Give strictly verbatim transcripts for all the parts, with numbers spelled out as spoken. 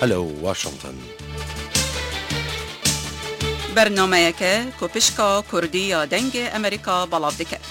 هەلو واشنگتن. بەرنامەیەکە کۆپشکا کوردی یا دەنگی ئەمریکا بەڵاو دەکات.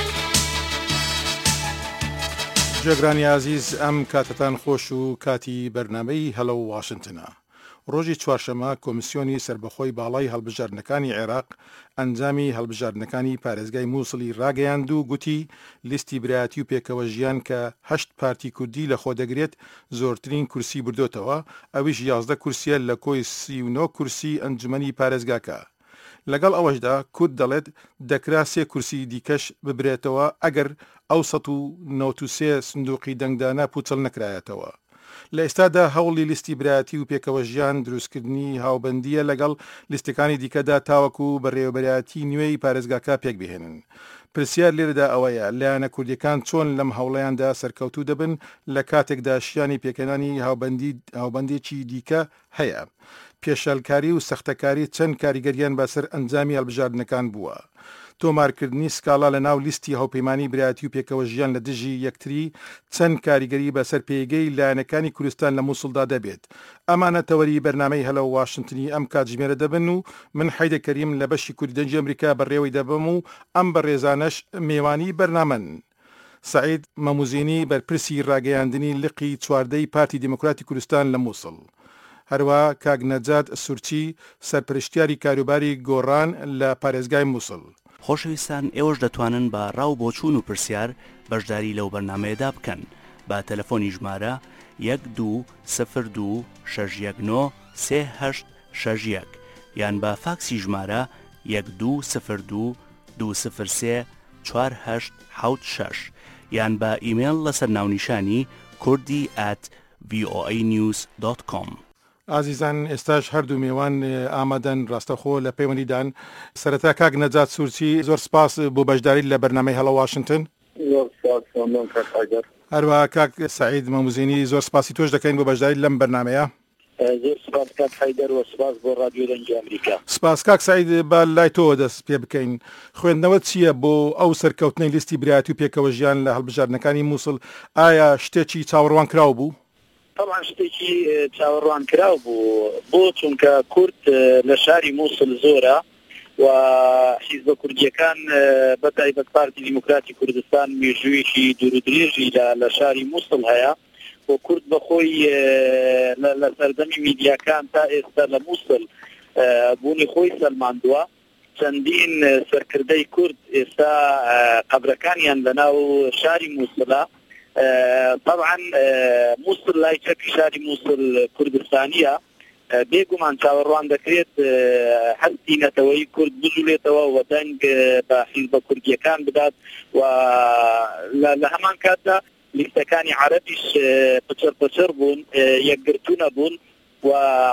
جێگرانی عزیز، ئەم کاتتان خۆش و کاتی بەرنامەی هەلو واشنگتنە. ڕۆژی چوارشەمە کۆمیسیۆنی سربەخۆی باڵای هەڵبژاردنەکانی عێراق ئەنجامی هەڵبژاردنەکانی پارێزگای مووسڵی ڕاگەیاند و گوتی لیستی برایەتی و پێکەوە ژیان کە هەشت پارتی کوردی لە خۆ دەگرێت زۆرترین کورسی بردوتەوە، ئەویش یازدە کورسیە لە کۆی سی و نۆ کورسی ئەنجومەنی پارێزگاکە. لەگەڵ ئەوەشدا کورد دەڵێت دەکرا سێ کورسی دیکەش ببرێتەوە ئەگەر ئەو سەد و نەوت و سێ سندوقی دەنگدانە پوچەڵ نەکرایەتەوە. لە ئێستادا هەوڵی لیستی برایەتی و پێکەوە ژیان دروستکردنی هاوبەندیە لەگەڵ لیستەکانی دیکەدا تاوەکو بەڕێوەبەرایەتی نوێی پارێزگاکە پێک بهێنن. پرسیار لێرەدا ئەوەیە لایەنە کوردیەکان چۆن لەم هەوڵەیاندا سەرکەوتوو دەبن لە کاتێکدا شیانی پێکەنانی هاوبەندی هاوبەندێکی دیکە هەیە. پێشەلکاری و سەختەکاری چەند کاریگەریان بەسەر ئەنجامی هەڵبژاردنەکان بووە. تۆمارکردنی سکاڵا لە ناو لیستی هاوپەیمانی برایەتی و پێکەوە ژیان لە دژی یەکتری چەند کاریگەری بەسەر پێگەی لایەنەکانی کوردستان لە مووسڵدا دەبێت. ئەمانە تەوەری بەرنامەی هەلو واشنگتنی ئەم کاتژمێرە دەبن و من حەیدە کەریم لە بەشی کوردی دەنگی ئەمریکا بەڕێوەی دەبم و ئەم بەڕێزانەش میوانی بەرنامەن. سعید مەموزینی بەرپرسی ڕاگەیاندنی لقی چواردەی پارتی دیموکراتی کوردستان لە مووسڵ، هەروە کاک نەجات سورچی سەرپرشتیاری کاروباری گۆڕان لە پارێزگای مووسڵ. خۆشەویستان، ئێوەش دەتوانن بە ڕاو بۆچوون و پرسیار بەشداری لەو بەرنمەیەدا بکەن بە تەلەفۆنی ژمارە یەک دوو سفر دوو شەش یەک نۆ سێ هەشت شەش یەک یان بە فاکسی ژمارە یەک دوو سفر دوو دوو سفر سێ چوار هەشت حەوت شەش یان بە ئیمێل لەسەر ناونیشانی کوردی ئەت ڤی ئۆ ئەی نیوز دۆت کۆم. ئازیزان، ئێستاش هەردوو میوان ئامادەن ڕاستەخۆ لە پەیوەندیدان. سەرەتا کاک نەجات سورچی، زۆر سپاس بۆ بەشداری لە بەرنامەی هەلو واشنگتن. هەروە کاک سعید مەموزینی، زۆر سپاسی تۆش دەکەین بۆ بەشداری لەم بەرنامەیە. زۆر سپاس کاک حەیدەر و سپاس بۆ ڕادیۆ دەنگی ئەمریکا. سپاس کاک سعید، با لای تۆ دەست پێ بکەین. خوێندنەوە چییە بۆ ئەو سەرکەوتنەی لیستی برایەتی و پێکەوە ژیان لە هەڵبژاردنەکانی مووسڵ؟ ئایا شتێکی چاوەڕوان کراو بوو؟ طبعا شتێکی چاوەڕوان کراو بوو، بۆ چونکە کورد لە شاری مووسڵ زۆرە و حیزبە کوردیەکان بەتایبەت پارتی دیموکراتی کوردستان مێژوویەکی دوور و درێژی لە شاری مووسڵ هەیە و کورد بەخۆی لە سەردەمی میدیاکان تا ئێستا لە مووسڵ بوونی خۆی سەلماندووە. چەندین سەرکردەی کورد ئێستا قەبرەکانیان لە ناو شاری مووسڵە. طبعا مووسڵ لای چەکی شاری مووسڵ کوردستانیە، بێگومان چاوەڕوان دەکرێت هەستی نەتەوەی کورد بژولێتەوە و دەنگ بە حیزبە کوردیەکان بدات و لە هەمان کاتدا لیستەکانی عەرەبیش پچر پچر بوون، یەکگرتوو نەبوون و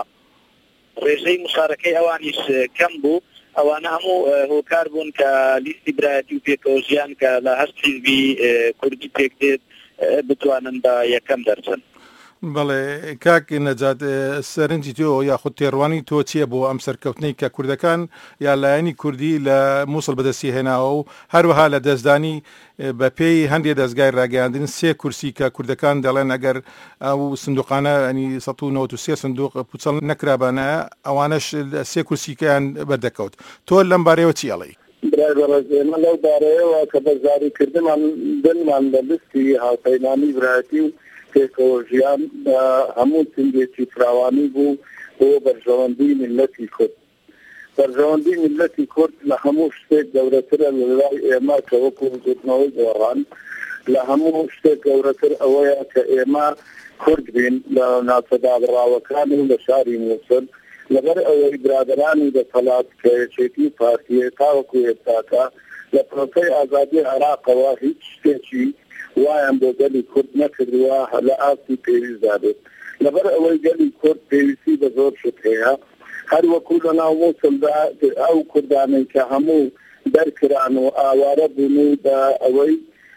ڕێژەی مشارەکەی ئەوانیش کەم بوو. ئەوانە هەموو هۆکار بوون کە لیستی برایەتی و پێکەوە ژیان کە لە هەشت حیزبی کوردی پێک دێت بتوانن بە یەکەم دەرچن. بەڵێ کاک نەجات، سەرنجی تۆ یاخود تێڕوانی تۆ چییە بۆ ئەم سەرکەوتنەی کە کوردەکان یا لایەنی کوردی لە مووسڵ بەدەستی هێناوە و هەروەها لە دەستدانی بە پێی هەندێک دەستگای ڕاگەیاندن سێ کورسی کە کوردەکان دەڵێن ئەگەر ئەو سندوقانە ئەنی سەد و نەوت و سێ سندوق پوچەڵ نەکرابانە ئەوانەش سێ کورسیکەیان بەردەکەوت. تۆ لەم بارەیەوە چی ئەڵێی؟ برای بەڕێزێمە لەو بارەیەوە کە بەزاریکردنمان دڵمان لە لیستی هاوپەیمانی برایەتی و پێکەوە ژیان هەموو سندێکی فراوانی بوو بۆ بەرژەوەندی میلەتی کورد. بەرژەوەندی میلەتی کورد لە هەموو شتێک گەورەترە لە لای ئێمە کە وەکو وجودنەوەی گۆڕان، لە هەموو شتێک گەورەتر ئەوەیە کە ئێمە کورد بین لە ناچەدابڕاوەکان و لە شاری مووسڵ، لەبەر ئەوەی برادرانی دەسەڵات کە یەکێتی پارتیە تاوەکو ئێستاکە لە پرۆسەی ئازادی عێراقەوە هیچ شتێکی وایان بۆ گەلی کورد نەکردووە لە ئاستی پێویستدا بێت. لەبەر ئەوەی گەلی کورد پێویستی بە زۆر شت هەیە، هەر وەکو لە ناو مووسڵدا ئەو کوردانەی کە هەموو دەرکران و ئاوارە بوون و بە ئەوەی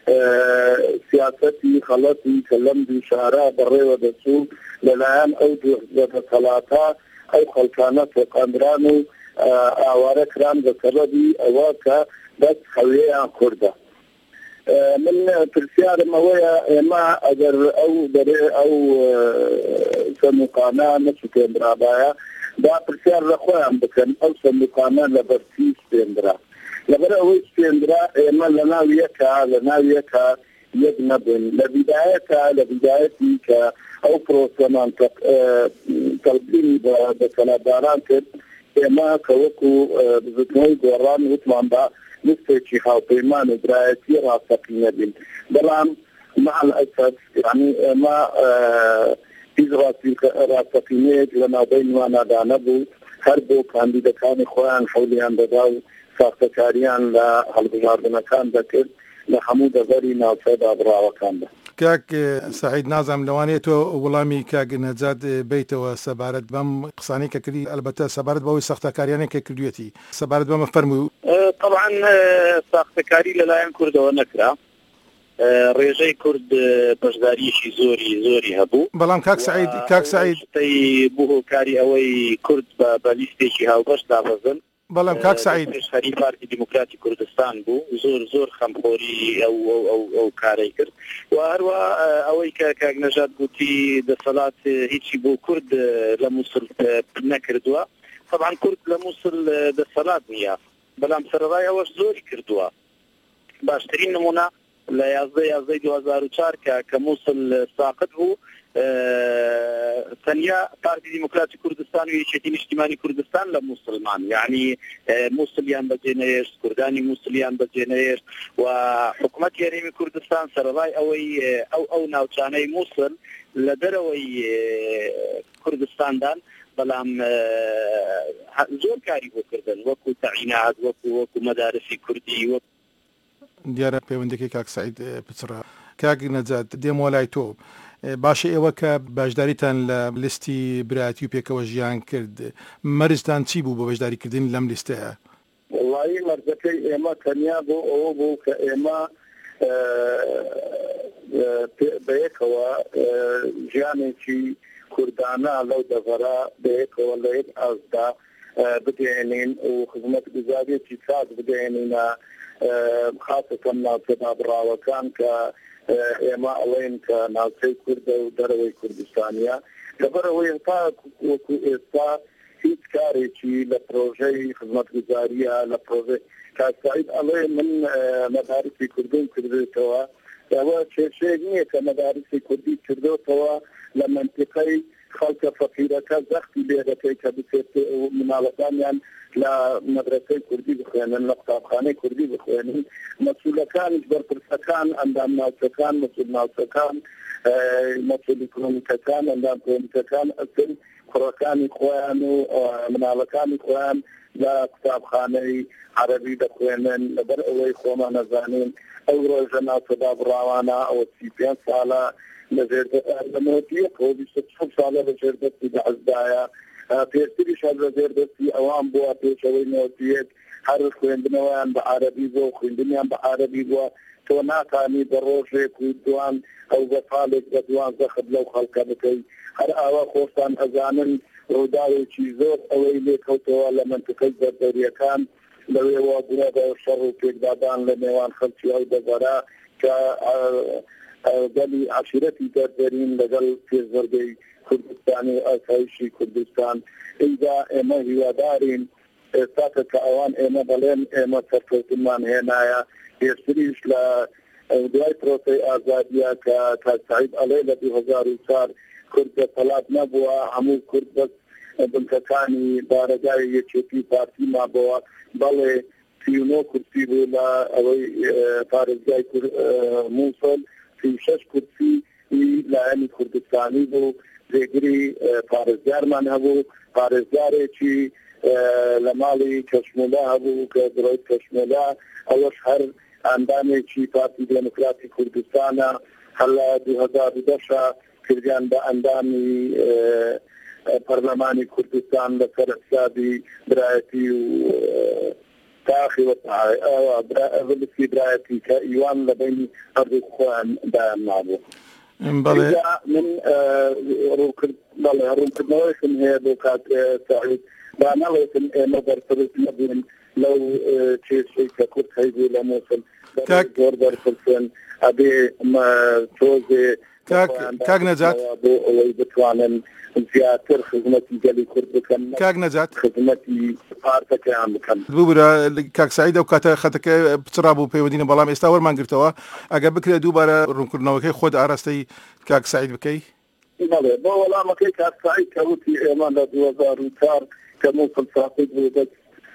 سیاسەتی خەڵەتی کە لەم دوو شارە بەڕێوە دەچوو لەلایەن ئەو دەسەڵاتە ئەو خەڵکانە تێقاندران و ئاوارە کران بە سەبەبی ئەوە کە بەس هەویەیان کوردە. من برسيار مويا ما أجر أو دري أو سمقانا نسكن برابايا دا برسيار رخوان بكن أو سمقانا لبرسيس بندرا لبرا هو سبندرا ما لنا وياكا لنا وياكا يجنبن لبدايتها لبدايتي أو بروسمان تلقين بسنداران كد ما كوكو بزتنوي دوران وطمان با نستيشي خاو بيمان إدرايتي راسقين بين بلان مع الأسف يعني ما إزراسي راسقين لنا بين وانا دانبو هربو كان بيدا كان خوان حوليان بداو ساختكاريان لهالبجاردنا كان ذكر لحمود غري ناصد أبراو كان ده كاك سعيد نازم لوانيتو ولامي كاك نجاد بيتو سبارت بم قصاني ككري البته سبارت بوي سختكاريان ككريتي سبارت بم فرمو طبعا سختكاري لا كرد ونكرا ريجي كرد بجداري شي زوري زوري هبو بلام كاك سعيد كاك سعيد تي بوه كاري اوي كرد باليستي شي هاو باش دابزن بلام كاك سعيد خري بارتي ديمقراطي كردستان بو زور زور خمخوري او او او, أو كاري كرد وهروا اوي كاك نجاد قوتي د صلاه هيتشي بو كرد لموصل نكردوا طبعا كرد لموصل د صلاه نيا بلام سرراي اوش زوري كردوا باشترين نمونه لا يازدي يازدي دو هزار وچار كموصل ساقط بو ثانية بارتي ديمقراطي كردستان ويشتين اجتماعي كردستان لمسلمان يعني مسليان بجنيش كرداني مسليان بجنيش وحكومة يريمي كردستان سرراي اوي او او ناوچاني موصل لدروي كردستان دان بلام زور كاري بو كردن وكو تعينات وكو وكو مدارسي كردي وكو دیارە پەیوەندێکی کاک سعید پچڕا کاک نەجات دێم وەلای تۆ باشە ئێوە کە باشداریتان لە لیستی برایەتی و پێکەوە ژیان کرد مەرجتان چی بوو بۆ بەشداریکردن لەم لیستەیە؟ وڵی مەرجەکەی ئێمە تەنیا بۆ ئەوە بوو کە ئێمە بەیەکەوە ژیانێکی کوردانە لەو دەڤەرە بەیەکەوە لە یەک ئازدا بدێنین و خزمەتگوزاریەکی چاک بدێنینە خاصة ناوچە دابڕاوەکان کە ئێمە ئەڵێن کە ناوچەی کوردە و دەرەوەی کوردستانیە لەبەرەوەی هەتا وەکو ئێستا هیچ کارێکی لە پرۆژەی خزمەتگوزاریە لە پرۆژەی کاسایید ئەڵێ من مەدارسی کوردی کردێتەوە ئەوە کێشەیەک نییە کە مەدارسی کوردی کردێتەوە لە منطقەی خەڵکە فەقیرەکە زەختی لێ دەکەی کە بچێت مناڵەکانیان لە مەدرسەی کوردی بخوێنن لە قوتابخانەی کوردی بخوێنن مەسئولەکانیش بەرپرسەکان ئەندام ناوچەکان مەسئول ناوچەکان مەسئول ئیکۆنۆمیکەکان ئەندام ئیکۆنۆمیکەکان ئەسن کوڕەکانی خۆیان و مناڵەکانی خۆیان لە قوتابخانەی عەرەبی دەخوێنن لەبەر ئەوەی خۆمان نەزانین ئەو ڕۆژە ناوچەدا بڕاوانە ئەوە سی پێنج ساڵە لەژێر لەمەوەتیەکەوە بیست و چوار ساڵە لەژێر دەستی بەعەزدایە پێشتریش هەر لەژێر دەستی ئەوان بووە پێشەوەی نەوەتیەک هەر خوێندنەوەیان بە عەرەبی بووە خوێندنیان بە عەرەبی بووە تۆ ناتانی بە ڕۆژێک و دوان ئەو بەفالێک بە دوان زەخت لەو خەڵکە بکەی هەر ئاوا خۆشتان ئەزانن ڕووداوێکی زۆر ئەوەی لێکەوتەوە لە منطقەی بەردەریەکان لەوێەوە بووە بە شەڕ و پێکدادان لە نێوان خەڵکی ئەو دەڤەرە کە گەلی عەشیرەتی دەردەرین لەگەڵ پێشمەرگەی کوردستانی و ئاسایشی کوردستان ئینجا ئێمە هیوادارین ئێستاکە کە ئەوان ئێمە بەڵێن ئێمە سەرکەوتنمان هێنایە پێشتریش لە دوای پرۆسەی ئازادیە کە کاک سەعید ئەڵێ لە دوو هەزار و چوار کورد دەسەڵات نەبووە هەموو کورد بەس بنکەکانی بارەگای یەکێتی پارتی مابەوە بەڵێ سی و نۆ کورسی بوو لە ئەوەی پارێزگای مووسڵ سی و شەش کورسی لایەنی کوردستانی بوو جێگیری پارێزگارمان هەبوو پارێزگارێکی لە ماڵی کەشمولا هەبوو کە درۆی کەشمولا ئەوەش هەر ئەندامێکی پارتی دموکراتی کوردستانە هەر لە دوو هەزار و دەشە کردیان بە ئەندامی پەرلەمانی کوردستان لەسەر حسابی برایەتی و تاخی وەلسی برایەتی کە ئیوان لە بینی هەردوو خۆیان دایان نابوو من ڕوونکردنەوەیشم هەیە بۆ کات سەعید با نەڵێتم ئێمە بەرپرس نەبوون لو تشي ككرد هيجي لموصل زور برسلسن أبي ما توزي كاك نجات ويبتوانن زياتر خدمتي جالي كرد كان كاك نجات خدمتي بارتك عم كان بوبرا كاك سعيد او كاتا خدك بترابو بيودين بلام استاور ما قرتوا اگه بكره دوباره رونكرناوكي خود ارستي كاك سعيد بكي بله بو ولا ما كي كاك سعيد كوتي امان دو وزار وتار كموصل ساقط بس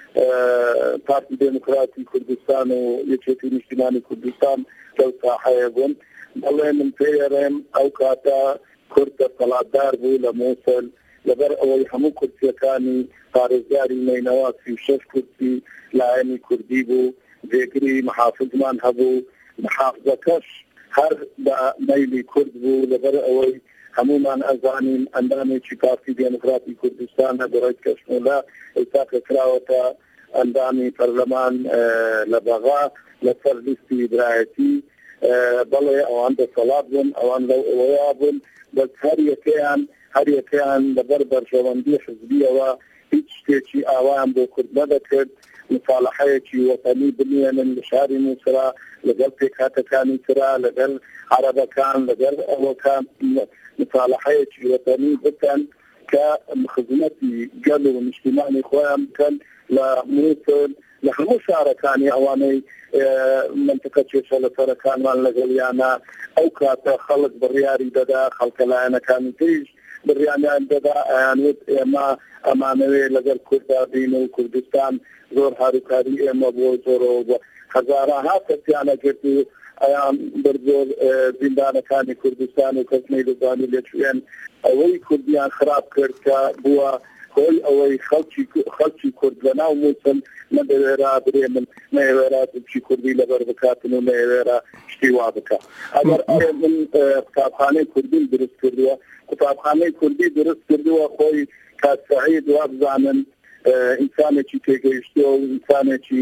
بارتي ديمقراطي كردستان ويجتي اجتماعي كردستان لو صاحبون بله من فيرم او كاتا كرد صلادار بو لموصل لبر اول همو كرسي كاني فارزاري مينوات في شش كرسي لعيني كردي بو ذكري محافظ من هبو محافظة كش هر ميلي كرد بو لبر اول همو من ازانين اندامي شكافتي ديمقراطي كردستان برای کشمولا التاق كراوتا اندامي برلمان لبغا لسر لستي برايتي بله او عند صلابن او عند ويابن بس هر يكيان هر يكيان لبر برشواندي حزبية و هیچ شتێکی ئاوایان بۆ کورد نەدەکرد مصالحەیەکی وەتەنی بنێنن لە شاری مووسڵا لەگەڵ پێکهاتەکانی ترا لەگەڵ عەرەبەکان لەگەڵ ئەوەکان مصالحەیەکی وەتەنی بکەن کە خزمەتی گەل و نیشتیمانی خۆیان بکەن لە مووسڵ لە هەموو شارەکانی ئەوانەی منطقە چێشە لەسەرەکانمان لەگەڵیانە ئەو کاتە خەڵک بڕیاری دەدا خەڵکە لایەنەکانی تریش بڕیامیان دەدا ئەیانوت ئێمە ئەمانەوێ لەگەڵ کوردا بین و کوردستان زۆر هاروکاری ئێمە بۆ زۆرەوە هەزارەها کەسیانە گرت و ئەیان بردۆ زیندانەکانی کوردستان و کەسنەی دەزانی لێچوێن ئەوەی کوردیان خراپ کرد کە بووە هۆی ئەوەی خەڵکی کورد لەناو مووسڵ نەدەوێرا برێ من نەیەوێرا بچی کوردی لەبەر بکاتن و نەیەوێرا شتی وا بکە ئەگەر من قوتابخانەی کوردیم دروست کردووە قوتابخانەی کوردی دروست کردووە خۆی کاک سەعید وابزانن ئینسانێکی تێگەیشتووە و ئینسانێکی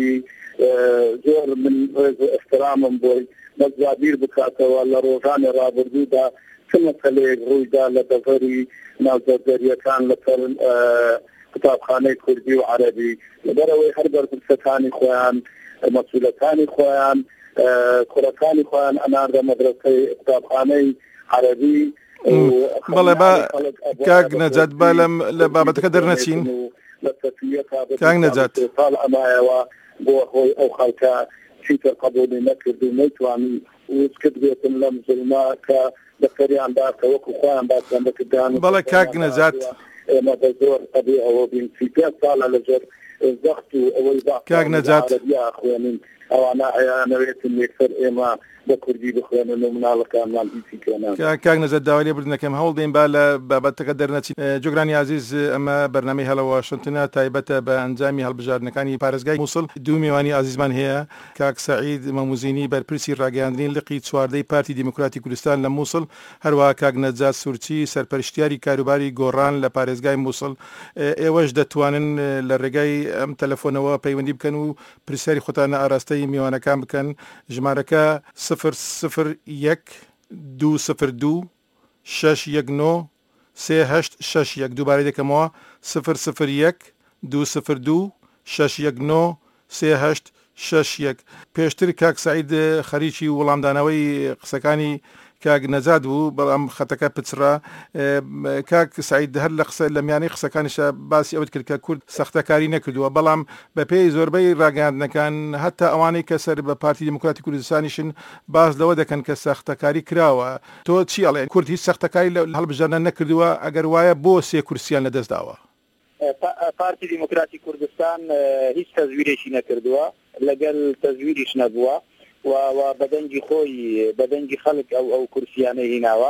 زۆر من ڕێز و احترامم بۆی مەزادیر بکاتەوە لە ڕۆژانی ڕابردوودا چ مەسەلەیەک ڕوویدا لە دەڤەری ناوزەردەریەکان لەسەر قوتابخانەی کوردی و عەرەبی لەبەرەوەی هەر بەرپرسەکانی خۆیان مەسئولەکانی خۆیان کوڕەکانی خۆیان ئەناردە مەدرسەی قوتابخانەی عەرەبی بەڵێ با کاک نەجات با لە بابەتەکە دەرنەچین کاک نەجات ساڵ ئەمایەوە بۆ خۆی ئەو خەڵکە چیتر قبولی نەکرد و نەیتوانی وسکت بێتن لەم زولما کە بەسەریاندا کە وەکو خۆیان باسییان دەکردان بەڵێ کاک نەجات ئێمە بە زۆر ئەبێ ئەوە بین سی پێ ساڵە لەژێر زەخت و ئەوەی کاک نەجات خوێنین ئەوانە ئەیانەوێتن یەکسەر ئێمە بە کوردی بخوێنن و مناڵەکانمان بیسیکەنان کاک نەجات داوای لێ بردنەکەم هەوڵ دەین با لە بابەتەکە دەرنەچین جۆگرانی عەزیز ئەمە بەرنامەی هەلە واشنتنە تایبەتە بە ئەنجامی هەڵبژاردنەکانی پارێزگای مووسڵ دوو میوانی عەزیزمان هەیە کاک سەعید مەموزینی بەرپرسی ڕاگەیاندنی لقی چواردەی پارتی دیموکراتی کوردستان لە مووسڵ هەروەها کاک نەجات سورچی سەرپەرشتیاری کاروباری گۆڕان لە پارێزگای مووسڵ ئێوەش دەتوانن لە ڕێگای ئەم تەلەفۆنەوە پەیوەندی بکەن و پرسیاری خۆتان ئاراستەی میوانەکان بکەن ژمارەکە صفر صفر یەک دوو صفر دوو شەش یەک نۆ سێ هەشت شەش یەک دووبارەی دەکەمەوە صفر صفر یەک دوو صفر دوو شەش یەک نۆ سێ هەشت شەش یەک پێشتر کاک سەعید خەریکی وەڵامدانەوەی قسەکانی کاک نەجات بوو بەڵام خەتەکە پچڕا کاک سەعید هەر لە قسە لە میانەی قسەکانیشە باسی ئەوت کرد کە کورد سەختەکاری نەکردووە بەڵام بە پێی زۆربەی ڕاگەیاندنەکان هەتا ئەوانەی کە سەر بە پارتی دیموکراتی کوردستانیشن باس لەوە دەکەن کە سەختەکاری کراوە تۆ چی ئەڵێ کورد هیچ سەختەکاری لە هەڵبژاردنە نەکردووە ئەگەر وایە بۆ سێ کورسیان لەدەستداوە پارتی دیموکراتی کوردستان هیچ تەزویرێکی نەکردووە لەگەڵ تەزویریش نەبووە و بەدەنگی خۆی بەدەنگی خەڵک ئەو ئەو کورسیانەی هیناوە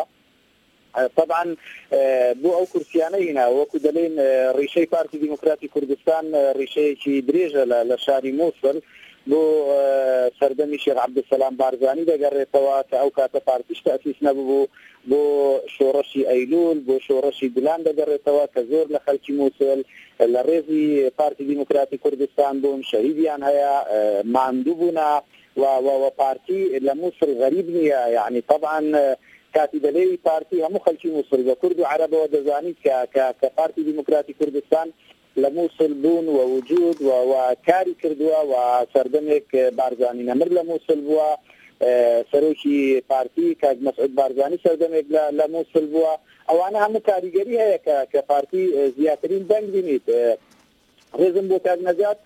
طبعا بۆ ئەو کورسیانەی هیناوە وەکو دەڵێن ڕیشەی پارتی دیموکراتی کوردستان ڕیشەیەکی درێژە لە شاری مووسڵ بۆ سەردەمی شێخ عەبدولسەلام بارزانی دەگەڕێتەوە کە ئەو کاتە پارتیش تەسیس نەبوو بۆ شۆڕەشی ئەیلول بۆ شۆڕەشی گولان دەگەڕێتەوە کە زۆر لە خەڵکی مووسڵ لە ڕێزی پارتی دیموکراتی کوردستان بوون شەهیدیان هەیە ماندوو بوونا و پارتی لە مووسڵ غەریب نییە یعنی طبعا کاتی دەلێی پارتی هەموو خەڵکی مووسڵ بە کورد و عەرەبەوە دەزانیت کە پارتی دیموکراتی کوردستان لە مووسڵ بوون و وجود و کاری کردووە و سەردەمێک بارزانی نەمر لە مووسڵ بووە، سەرۆکی پارتی کاک مەسعود بارزانی سەردەمێک لە مووسڵ بووە. ئەوانە هەموو کاریگەری هەیە کە پارتی زیاترین دەنگ بینیت. ڕێزم بۆ کاک نەجات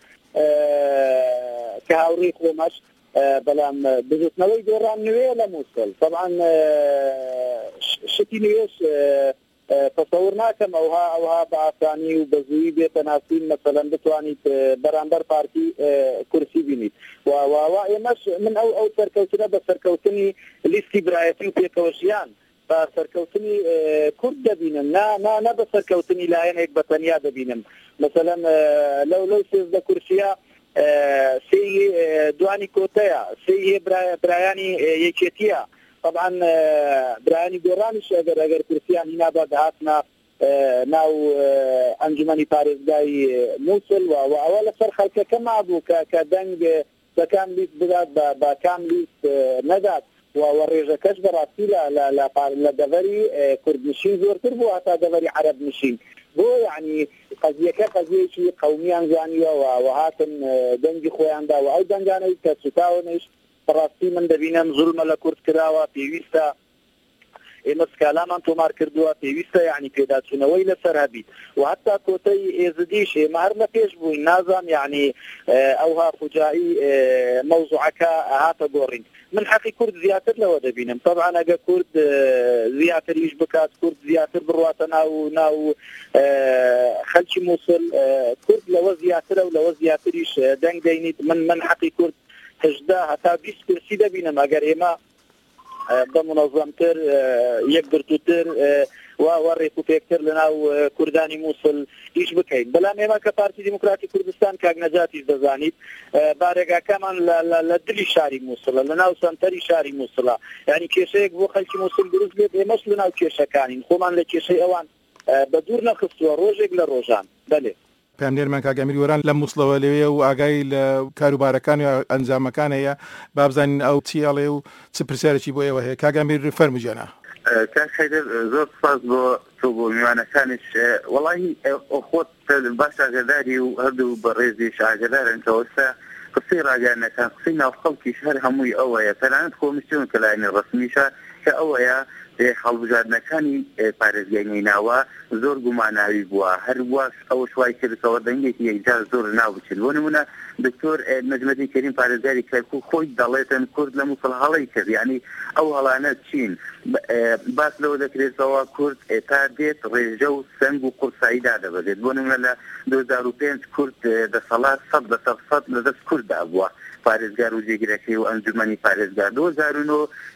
کە هاوڕێی خۆمەش بەڵام بزوتنەوەی دۆڕان نوێ لە مووسڵ طبعا شتی نوێش تصور ناکەم ئەوها ئەوها بە ئاسانی و بەزووی بێتە ناسین مەسەلەن بتوانیت بەرامبەر پارتی کورسی بینیت. و ئێمەش من ئەو ئەو سەرکەوتنە بە سەرکەوتنی لیستی برایەتی و پێکەوەژیان بە سەرکەوتنی کورد دەبینم، نە بە سەرکەوتنی لایەنێک بە تەنیا دەبینم. مەسەلەن لەو لەو سێزدە کورسیە سێ دوانی کۆتەیە، سێ برایانی یەکێتیە. طبعا برایانی گۆڕانیش ئەگەر ئەگەر کورسیان هینا بە دەهاتنا ناو ئەنجومەنی پارێزگای مووسڵ و ئەوە لەسەر خەڵکەکە مابوو کە دەنگ بە کام لیست بدات بە کام لیست نەدات و ڕێژەکەش بەڕاستی لە دەڤەری کوردنشین زۆرتر بوو هەتا دەڤەری عەرەب نشین. بۆ یعنی قەزیەکە قەزیەکی قەومیان زانیوە و هاتن دەنگی خۆیاندا و ئەو دەنگانەی کە سوتاونش بەڕاستی من دەبینم زوڵمە لە کورد کراوە، پێویستە ئێمە سکالامان تۆمار کردووە، پێویستە یعنی پێداچوونەوەی لەسەر هەبیت و هەتا کۆتەی ئێزدیش ئێمە هەر لە پێش بووین نازان یعنی ئەوها فوجایی مەوزوعەکە هاتە گۆڕین. من حەقی کورد زیاتر لەوە دەبینم. طبعا ئەگە کورد زیاتریش بکات، کورد زیاتر بڕواتە ناو ناو خەلکی مووسڵ، کورد لەوە زیاترە و لەوە زیاتریش دەنگ دەینیت. من من حەقی کورد هەژدە هەتا بیست کورسی دەبینم ئەگەر ئێمە بە منەظەمتر یەک گرتووتر و ڕێکوپێکتر لەناو کوردانی مووسڵ ئیش بکەین. بەڵام ئێمە کە پارتی دیموکراتی کوردستان کاک نەجاتیش دەزانیت بارێگاکەمان لە دلی شاری مووسڵە، لەناو سەنتەری شاری مووسڵە، یعنی کێشەیەک بۆ خەڵکی مووسڵ دروست بێت ئێمەش لەناو کێشەکانین، خۆمان لە کێشەی ئەوان بە دوور نەخستووە ڕۆژێک لە ڕۆژان. بەلێ پامنێرمان کاگەمیر وەران لە مووسڵەوە لەوێ و ئاگای لە کاروبارەکان و ئەنجامەکان هەیە بابزانین ئەو چیاڵێ و چ پرسیارێکی بۆ ئێوە هەیە. کاگەمیر فەرمووجێنە. کاک حەیدەر زۆر سپاس بۆ تۆ بۆ میوانەکانش. وەڵاهی خۆت باش ئاگاداری و هەردوو بە ڕێزیش ئاگادارن کە ئێستا قسەی ڕاگەیانەکان قسەی ناو خەڵکیش هەر هەمووی ئەوەیە تەنانەت کۆمیسیۆن کە لایەنی ڕەسمیشە کە ئەوەیە هەڵبژاردنەکانی پارێزگای نیناوە زۆر گوماناوی بووە، هەر واش ئەوە شوای کردەوە دەنگێکی یەکجار زۆر ناو بچێت. بۆ نمونە دکتۆر نەجمەدی کەریم پارێزگاری کەرکوو خۆی دەڵێتن کورد لە مووسڵ هەڵەی کرد، یعنی ئەو هەڵانە چین باس لەوە دەکرێتەوە کورد تا دێت ڕێژە و سنگ و قورساییدا دەبێت. بۆ نمونە لە دوو هەزار و پێنج کورد دەسەڵات سەد لەسەر سەد لەدەست کورددا بووە پارێزگار و جێگرەکەی و ئەنجومەنی پارێزگار. دوو هەزار و نۆ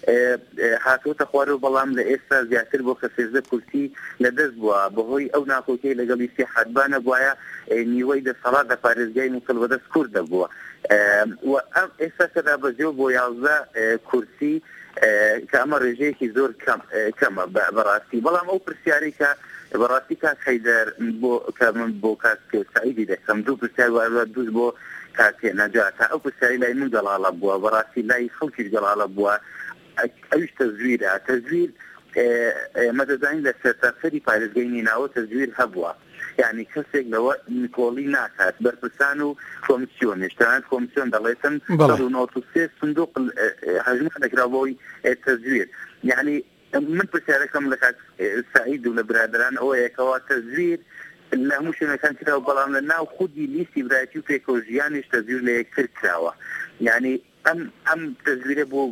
هاتوۆتە خوارە و بەڵام لە ئێستا زیاتر بۆ کە سێزدە کورسی لەدەست بووە بەهۆی ئەو ناکۆکەی لەگەڵی سێ حەدبانە بووایە نیوەی دەسەڵات لە پارێزگای مووسڵ بەدەست کوردە بووە و ئەم ئێستا کە دابەجێ بۆ یازدە کورسی کە ئەمە ڕێژەیەکی زۆر کەمە بەڕاستی. بەڵام ئەو پرسیارەی کە بەڕاستی کاک حەیدەر بۆ کە من بۆ کاک سەعیدی دەکەم دوو پرسیار وارد دووس بۆ کاک نەجات ئەو پرسیاری لای من گەڵاڵە بووە، بەڕاستی لای خەڵکیش گەڵاڵە بووە. ئەویش تەزویرە تەزویر مەدەزانین لە سەرتاسەری پارێزگای نیناوە تەزویر هەبووە، یعنی کەسێک لەوە نیکۆڵی ناکات بەرپرسان و کۆمیسیۆنیش تەنانەت کۆمیسیۆن دەڵێتن سەد و نۆ سێ سندوق هەژمە دەکرابەوەی تەزویر. یعنی من پرسیارەکەم لە کاک سەعید و لە برادران ئەوەیە کەوا تەزویر لە هەموو شوێنەکان کراوە بەڵام لە ناو خودی لیستی برایەتی و پێکەوەژیانیش تەزویر لە یەکتر کراوە. یعنی ئەم ئەم تەزویرە بۆ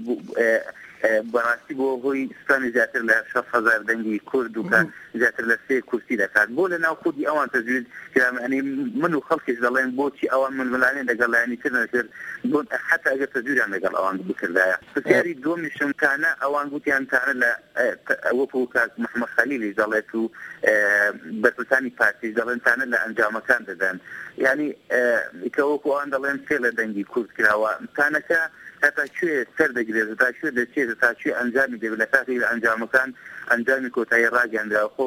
بەڕاستی بۆ هۆی ستانی زیاتر لە شەش هەزار دەنگی کورد و کە زیاتر لە سێ کورسی دەکات بۆ لە ناو خودی ئەوان تەزویر کرامەنی من و خەڵکیش دەڵێن بۆچی ئەوان من ملانێن لەگەڵ لایەنی تر نەکرد حتا ئەگەر تەزویریان لەگەڵ ئەوان بکردایە. پرسیاری دووەمیشم کانە ئەوان گوتیان تانە لە وەکو کاک محەممەد خەلیلی دەڵێت و بەرپرسانی پارتیش دەڵێن تانە لە ئەنجامەکان دەدەن، یعنی کە وەکو ئەوان دەڵێن سێ لە دەنگی کورد کراوە تانەکە هەتا کوێ سەر دەگرێت تا کوێ دەچێت تا کوێ ئەنجامی دەبێت لە کاتی لە ئەنجامەکان ئەنجامی کۆتایی ڕاگەاندرا خۆ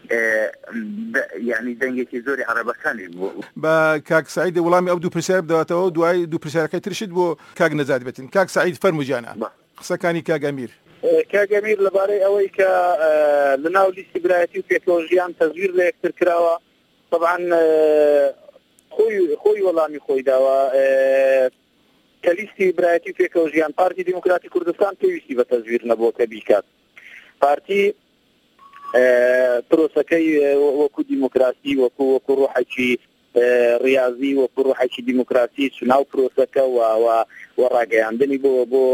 یعنی دەنگێکی زۆری عەرەبەکانی بوو. بە کاک سەعید وەڵامی ئەو دوو پرسیار بدەوێتەوە دوای دوو پرسیارەکەی ترشت بۆ کاک نەجات بێتن. کاک سەعید فەرمووجانە قسەکانی کاگەمیر. کاگەمیر لەبارەی ئەوەی کە لەناو لیستی برایەتی و پێکەوەژیان تەزویر لە یەکتر کراوە طبعا خوي خوي وەڵامی خۆی داوە کەلیستی برایەتی پێکەوە ژیان پارتی دیموکراتی کوردستان پێویستی بە تەزویر نەبووە کە بیکات پارتی پرۆسەکەی وەکو دیموکراسی وەکو وەکو ڕوحێکی ریاضی وەکو ڕوحێکی دیموکراسی چناو پرۆسەکە و ڕاگەیاندنی بۆ بۆ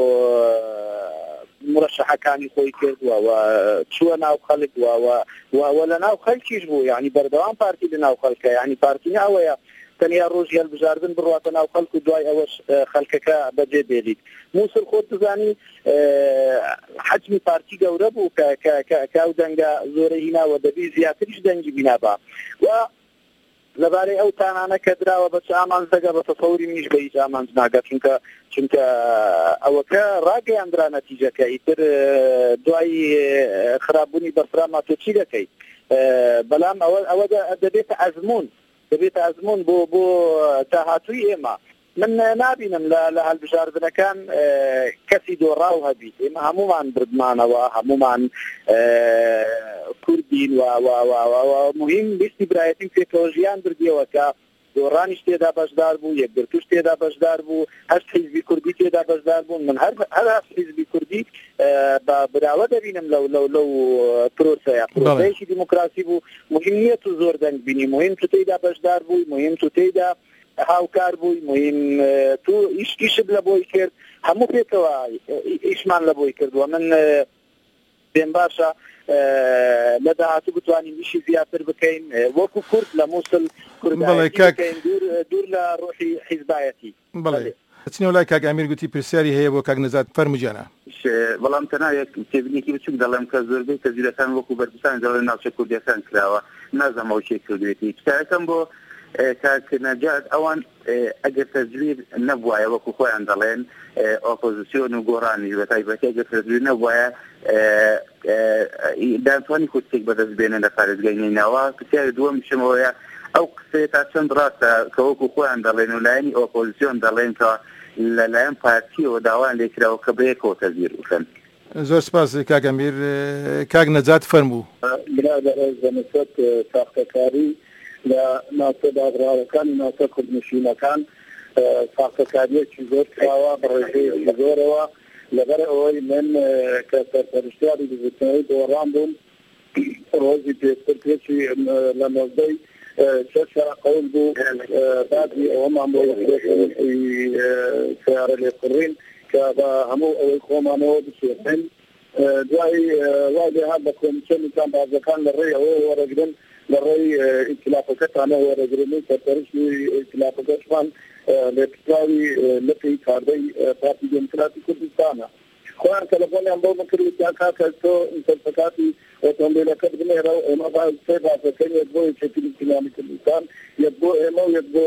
مرشحەکانی خۆی کردووە و چووە ناو خەڵک و لە ناو خەڵکیش بوو یعنی بەردەوام پارتی لە ناو خەڵکە یعنی پارتی ناوەیە تەنیا ڕۆژی هەڵبژاردن بڕاتە ناو خەڵک و دوای ئەوەش خەڵکەکە بەجێ بێریت مووسڵ خۆت بزانی حجمی پارتی گەورە بوو کە ئەو دەنگە زۆرە هیناوە دەبی زیاتریش دەنگی بینابا و لەبارەی ئەو تانانە کە دراوە بە چ ئامانزەگە بە تەسەوری منیش بە هیچ ئامانز ناگات چونکە چونکە ئەوەکە ڕاگەیاندرا نەتیجەکە ئیتر دوای خراپبوونی بەرفراما تۆ چی دەکەیت بەڵام ئەوە دەبێتە ئەزمون دەبێتە ئەزمون بۆ بۆ داهاتووی ئێمە من نابینم لە هەڵبژاردنەکان کەسی دۆڕاو هەبیت ئێمە هەمومان بردمانەوە هەمومان کوردین و مهم لیستی برایەتی پێکەوە ژیان بردیەوە کە دۆڕانیش تێدا بەشدار بوو یەکگرتوش تێدا بەشدار بوو هەشت حیزبی کوردی تێدا بەشدار بوون من هەر هەشت حیزبی کوردی بە براوە دەبینم لەو لەو لەو پرۆسەیە پرۆسەیەکی دیموکراسی بوو مهم نییە تو زۆر دەنگ بینی مهم تو تێدا بەشدار بووی مهم تو تێدا هاوکار بووی مهم تو ئیشکیشت لە بۆی کرد هەموو پێکەوە ئیشمان لە بۆی کردووە من پێم باشە لە داهاتوو بتوانین ئیشی زیاتر بکەین وەکو کورد لە مووسڵ کوردایەتی بکەین دوور لە ڕۆحی حیزبایەتی بەڵێ چنەوە لای کاک ئامیر گوتی پرسیاری هەیە بۆ کاک نەزات فەرمووجیانە بەڵام تەنها یەک تێبینێکی بچووک دەڵێم کە زۆربەی تەزویرەکان وەکو بەردستان دەڵێن ناوچە کوردیەکان کراوە نازانم ئەو چی کردوێتی کتابەکەم بۆ کاک نەجات ئەوان ئەگەر تەزویر نەبوایە وەکو خۆیان دەڵێن ئۆپۆزیسیۆن و گۆڕانی بە تایبەتی ئەگەر تەزویر نەبوایە دانتوانی کورسێک بەدەست بێنن لە پارێزگەینەوە پرسیاری دووەمیشمەوەیە ئەو قسەیە تا چەند ڕاستە کە وەکو خۆیان دەڵێن و لایەنی ئۆپۆزیسیۆن دەڵێن کە لەلایەن پارتیەوە داوان لێکراوە کە بەیەکەوە تەزویر بکەن زۆر سپاس کاک ئەمیر کاک نەجات فەرموو برادەرەزەنسەت ساختەکاری لە ناوچە داگراوەکانی ناوچە کوردنشینەکان ساختەکاریەکی زۆر کراوە بە ڕێژەیەکی زۆرەوە لەبەر ئەوەی من کە سەرپەرشتیاری بزرگترینەوەی دۆڕان بووم ڕۆژی پێشتر پێشی لە نۆزدەی شەشە قەول بوو دادی ئەوەمان بۆ سیارە لێقڕین کە بە هەموو ئەوەی خۆمانەوە بچێتن دوای وای لێهات بە کۆمیسیۆنیان بازەکان لە ڕێی ئەوە وەرەگرن لە ڕێی ئیتلافەکەتانە وەرەگرن و سەرپەرشتی ئیتلافەکەشمان لێپراوی لەپی کاردەی پارتی دیموکراتی کوردستانە خۆیان تەلەفۆنیان بۆ مکرد وتیان کاکە تۆ سەرفەکاتی ئۆتۆمبیلەکەت بنێرە و ئێمە باید سێ باسەکەین یەک بۆ یەکێتی پیلانی کوردستان یەک بۆ ئێمە و یەک بۆ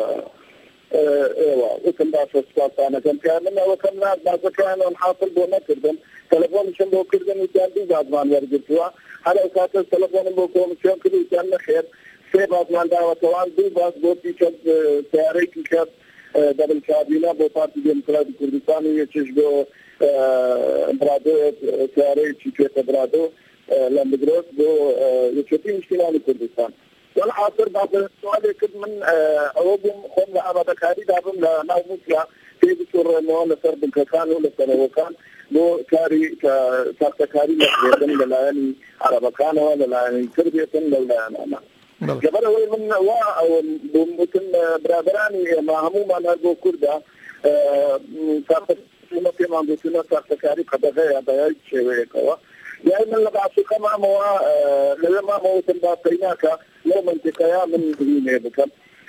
ئێوە وتم باشە سپاسانەکەم کە من ئەوەکەم ناز باسەکەیانەوەم حاصل بۆ نەکردم تەلەفۆنیشم بۆ کردن وتیان دوو بازمان وەرگرتووە هەر ئەو کاتە تەلەفۆنم بۆ کۆمیسیۆن کرد وتیان نەخێر سێ بازمان داوەتەوان دوو باز بۆ پیکەپ سیارەیەکی کەس دەبل کابینە بۆ پارتی دیموکراتی کوردستان و یەکیش بۆ برادۆ سیارەیەکی پێتە برادۆ لە مدرۆس بۆ یەکێتی نیشتیمانی کوردستان والعاصر بعد سؤالي كنت من أوضم خم لأبدكاري دابم لناو موسيا في بسور نوع لسر بالككان ولسر وكان بو كاري كارتكاري لسريتن للاياني عربكان وللاياني كرديتن للايان أنا جبر هو من وا أو بمتن برادراني ما هموما نرجو كردا كارتكاري في منظومة كارتكاري قد غير بياج شيء كوا يعني من لبعض كما مو لما مو تنبطيناك لو منطقة من دينه بكم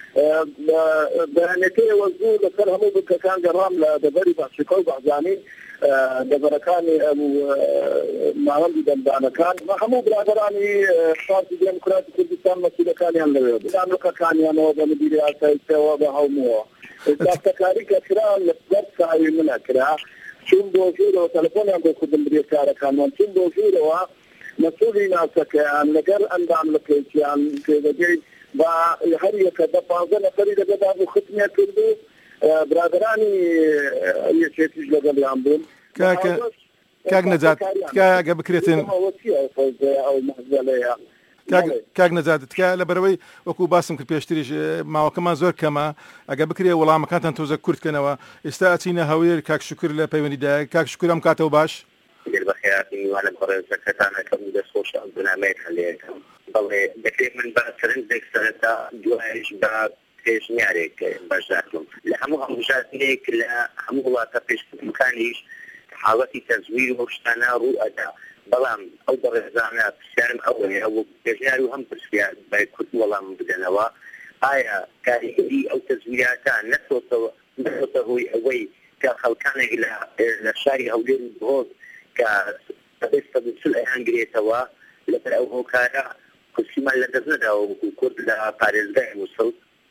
بهنيكي وزول لكن هم بك كان جرام لدبري بحشكو بعزاني دبركاني أبو معهم دندانا كان ما هم برادراني بارتي ديمقراطي كردستان مسؤول كان ينلوي لأنه كان ينوض مديري أساسي وبهموه التكاري كثيرا لفظت سعي من أكرا چون بوجود و تلفن هم با خودم بری کار کنم چون بوجود و مسئولی ناسکه نگر اندام لکیان که دیگه با هر یک دفعه نفری دیگه دارو ختمیه کردو برادرانی یه چیزی لگلی هم بون. که که نجات که بکرتن. او محزله کاک نەجات تکا لە بەرەوەی وەکو باسم کرد پێشتریش ماوەکەمان زۆر کەمە ئەگە بکرێ وەڵامەکانتان تۆزە کورتکەنەوە ئێستا ئەچینە هەوێر کاک شکر لە پەیوەندیدایە کاک شکر ئەم کاتەوە باش بەخێراتی میوانە بەڕێزەکەتانەکەم و دەستخۆش ئەم بنامەیە هەلەیەکەم بەڵێ دەکرێت من بە سەرنجێک سەرەتا دوایش بە پێشنیارێک بەشدارم لە هەموو هەڵبژاردنێک لە هەموو وڵاتە پێشکەوتنەکانیش حاڵەتی تەزویر و شتانە ڕوو ئەدا بەڵام ئەو بەڕێزانە پرسیارم ئەوەیە ئەو پێشنیار و هەم پرسیار بای کورد وەڵام بدەنەوە ئایا کاریگەری ئەو تەزویراتان نەچۆتەوە نەچۆتە هۆی ئەوەی کە خەڵکانێک لە شاری هەولێر و بۆز کە ئێستا بچل ئەیانگرێتەوە لەبەر ئەو هۆکارە کورسیمان لەدەست نەداوە وەکو کورد لە پارێزگای مووسڵ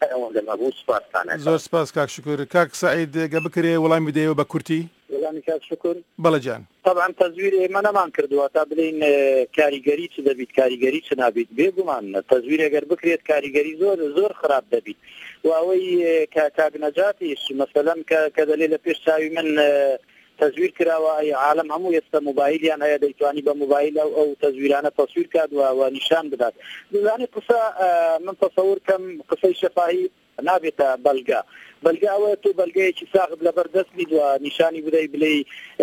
زۆر سپاس کاک شکر کاک سعید گە بکرێ وەڵامی بدەیەوە بە کورتی وەڵامی کاک شکر بەڵێ جان طبعا تەزویر ئێمە نەمان کردووە تا بڵین کاریگەری چ دەبیت کاریگەری چ نابیت بێگومان تەزویر ئەگەر بکرێت کاریگەری زۆر زۆر خراپ دەبیت و ئەوەی کاک نەجاتیش مەسەلەن کە دەلێ لە پێش چاوی من تەزویر کراوە عالم هەموو ئێستا موبایلیان هەیە دەیتوانی بە موبایل ئەو تەزویرانە تەسویر کات و نیشان بدات دەزانێت قسە من تەسەور کەم قسەی شەفاهی نابێتە بەلگا بەلگا ئەوە تۆ بەلگەیەکی ساغت لەبەردەست بیت و نیشانی بدەی بڵێ